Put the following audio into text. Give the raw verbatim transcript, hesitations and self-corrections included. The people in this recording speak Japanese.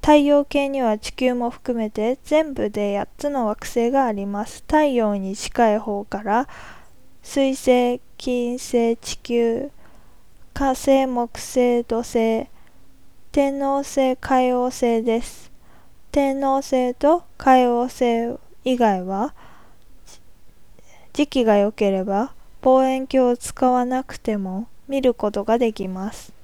太陽系には地球も含めて全部でやっつの惑星があります。太陽に近い方から水星、金星、地球、火星、木星、土星、天王星、海王星です。天王星と海王星以外は時期が良ければ望遠鏡を使わなくても見ることができます。